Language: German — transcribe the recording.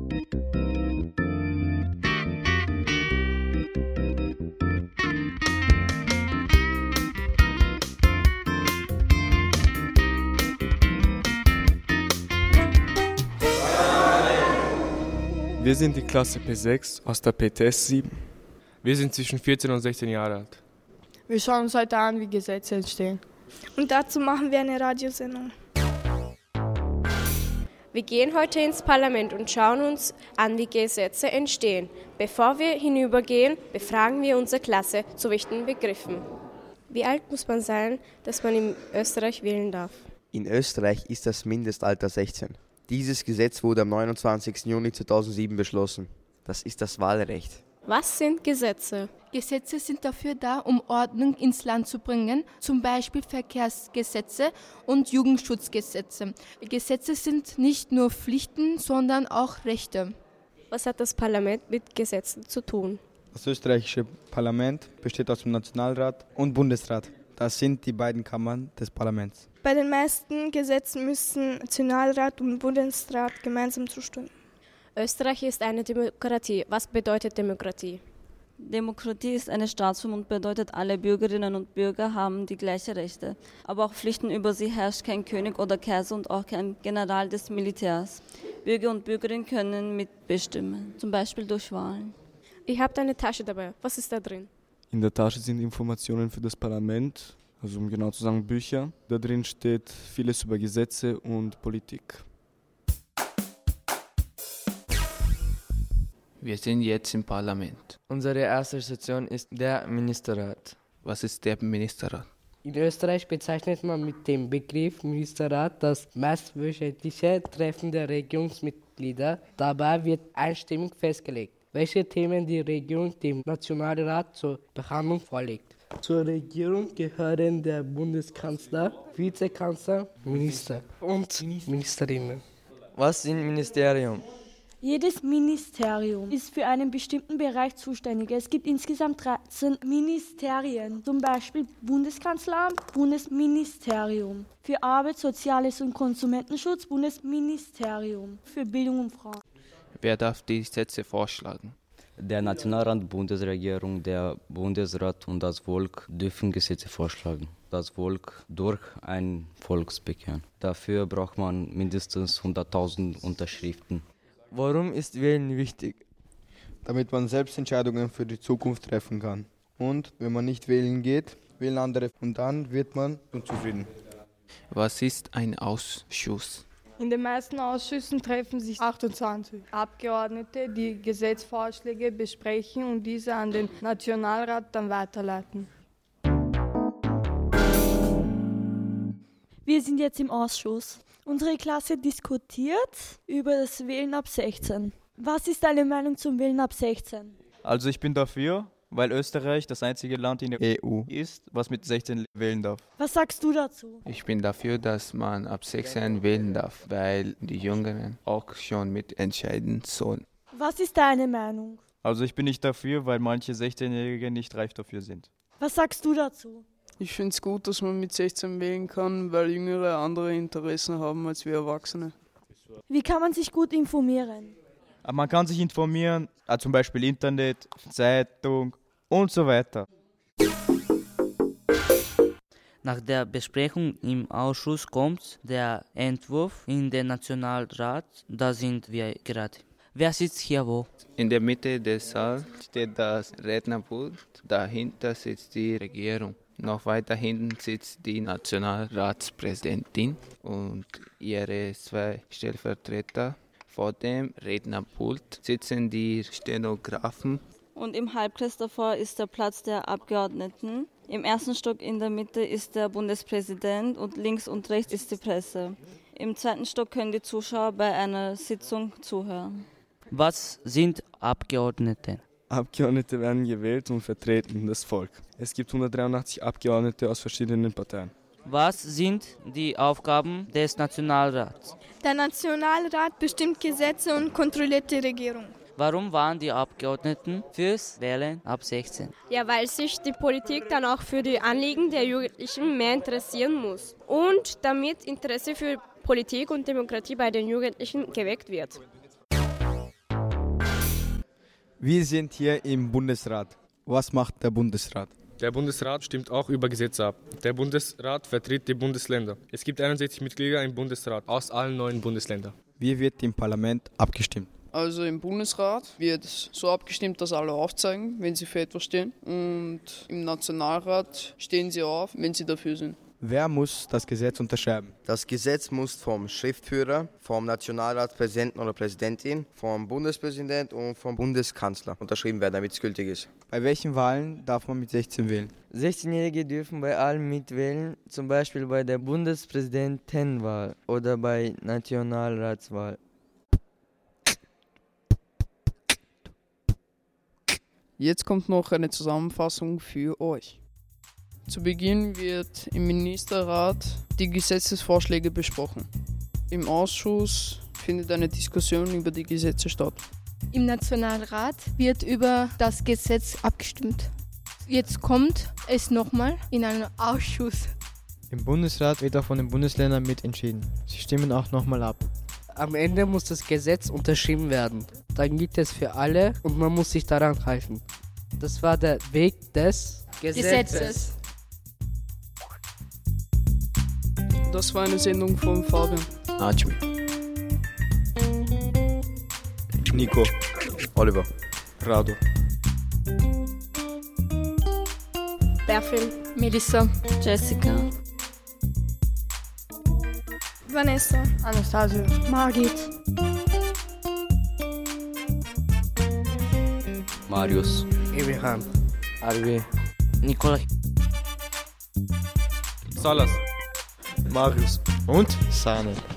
Wir sind die Klasse P6 aus der PTS 7. Wir sind zwischen 14 und 16 Jahre alt. Wir schauen uns heute an, wie Gesetze entstehen. Und dazu machen wir eine Radiosendung. Wir gehen heute ins Parlament und schauen uns an, wie Gesetze entstehen. Bevor wir hinübergehen, befragen wir unsere Klasse zu wichtigen Begriffen. Wie alt muss man sein, dass man in Österreich wählen darf? In Österreich ist das Mindestalter 16. Dieses Gesetz wurde am 29. Juni 2007 beschlossen. Das ist das Wahlrecht. Was sind Gesetze? Gesetze sind dafür da, um Ordnung ins Land zu bringen, zum Beispiel Verkehrsgesetze und Jugendschutzgesetze. Gesetze sind nicht nur Pflichten, sondern auch Rechte. Was hat das Parlament mit Gesetzen zu tun? Das österreichische Parlament besteht aus dem Nationalrat und Bundesrat. Das sind die beiden Kammern des Parlaments. Bei den meisten Gesetzen müssen Nationalrat und Bundesrat gemeinsam zustimmen. Österreich ist eine Demokratie. Was bedeutet Demokratie? Demokratie ist eine Staatsform und bedeutet, alle Bürgerinnen und Bürger haben die gleichen Rechte. Aber auch Pflichten, über sie herrscht kein König oder Kaiser und auch kein General des Militärs. Bürger und Bürgerinnen können mitbestimmen, zum Beispiel durch Wahlen. Ihr habt eine Tasche dabei. Was ist da drin? In der Tasche sind Informationen für das Parlament, also um genau zu sagen Bücher. Da drin steht vieles über Gesetze und Politik. Wir sind jetzt im Parlament. Unsere erste Station ist der Ministerrat. Was ist der Ministerrat? In Österreich bezeichnet man mit dem Begriff Ministerrat das meistwöchentliche Treffen der Regierungsmitglieder. Dabei wird einstimmig festgelegt, welche Themen die Regierung dem Nationalrat zur Behandlung vorlegt. Zur Regierung gehören der Bundeskanzler, Vizekanzler, Minister und Ministerinnen. Was sind Ministerien? Jedes Ministerium ist für einen bestimmten Bereich zuständig. Es gibt insgesamt 13 Ministerien, zum Beispiel Bundeskanzleramt, Bundesministerium. Für Arbeit, Soziales und Konsumentenschutz, Bundesministerium. Für Bildung und Frauen. Wer darf die Gesetze vorschlagen? Der Nationalrat, Bundesregierung, der Bundesrat und das Volk dürfen Gesetze vorschlagen. Das Volk durch ein Volksbegehren. Dafür braucht man mindestens 100.000 Unterschriften. Warum ist Wählen wichtig? Damit man selbst Entscheidungen für die Zukunft treffen kann. Und wenn man nicht wählen geht, wählen andere und dann wird man unzufrieden. Was ist ein Ausschuss? In den meisten Ausschüssen treffen sich 28 Abgeordnete, die Gesetzesvorschläge besprechen und diese an den Nationalrat dann weiterleiten. Wir sind jetzt im Ausschuss. Unsere Klasse diskutiert über das Wählen ab 16. Was ist deine Meinung zum Wählen ab 16? Also ich bin dafür, weil Österreich das einzige Land in der EU ist, was mit 16 wählen darf. Was sagst du dazu? Ich bin dafür, dass man ab 16 wählen darf, weil die Jüngeren auch schon mitentscheiden sollen. Was ist deine Meinung? Also ich bin nicht dafür, weil manche 16-Jährige nicht reif dafür sind. Was sagst du dazu? Ich finde es gut, dass man mit 16 wählen kann, weil Jüngere andere Interessen haben als wir Erwachsene. Wie kann man sich gut informieren? Man kann sich informieren, zum Beispiel Internet, Zeitung und so weiter. Nach der Besprechung im Ausschuss kommt der Entwurf in den Nationalrat. Da sind wir gerade. Wer sitzt hier wo? In der Mitte des Saals steht das Rednerpult. Dahinter sitzt die Regierung. Noch weiter hinten sitzt die Nationalratspräsidentin und ihre 2 Stellvertreter. Vor dem Rednerpult sitzen die Stenografen. Und im Halbkreis davor ist der Platz der Abgeordneten. Im ersten Stock in der Mitte ist der Bundespräsident und links und rechts ist die Presse. Im zweiten Stock können die Zuschauer bei einer Sitzung zuhören. Was sind Abgeordnete? Abgeordnete werden gewählt und vertreten das Volk. Es gibt 183 Abgeordnete aus verschiedenen Parteien. Was sind die Aufgaben des Nationalrats? Der Nationalrat bestimmt Gesetze und kontrolliert die Regierung. Warum waren die Abgeordneten fürs Wählen ab 16? Ja, weil sich die Politik dann auch für die Anliegen der Jugendlichen mehr interessieren muss. Und damit Interesse für Politik und Demokratie bei den Jugendlichen geweckt wird. Wir sind hier im Bundesrat. Was macht der Bundesrat? Der Bundesrat stimmt auch über Gesetze ab. Der Bundesrat vertritt die Bundesländer. Es gibt 61 Mitglieder im Bundesrat aus allen 9 Bundesländern. Wie wird im Parlament abgestimmt? Also im Bundesrat wird so abgestimmt, dass alle aufzeigen, wenn sie für etwas stehen. Und im Nationalrat stehen sie auf, wenn sie dafür sind. Wer muss das Gesetz unterschreiben? Das Gesetz muss vom Schriftführer, vom Nationalratspräsidenten oder Präsidentin, vom Bundespräsident und vom Bundeskanzler unterschrieben werden, damit es gültig ist. Bei welchen Wahlen darf man mit 16 wählen? 16-Jährige dürfen bei allen mitwählen, zum Beispiel bei der Bundespräsidentenwahl oder bei Nationalratswahl. Jetzt kommt noch eine Zusammenfassung für euch. Zu Beginn wird im Ministerrat die Gesetzesvorschläge besprochen. Im Ausschuss findet eine Diskussion über die Gesetze statt. Im Nationalrat wird über das Gesetz abgestimmt. Jetzt kommt es nochmal in einen Ausschuss. Im Bundesrat wird auch von den Bundesländern mitentschieden. Sie stimmen auch nochmal ab. Am Ende muss das Gesetz unterschrieben werden. Dann gilt es für alle und man muss sich daran halten. Das war der Weg des Gesetzes. Das war eine Sendung von Fabian, Najmi, Nico, Oliver, Rado, Berfin, Melissa, Jessica, Vanessa, Anastasia, Margit, Marius, Evihan, Arvi, Nicola, Salas, Marius und Sane.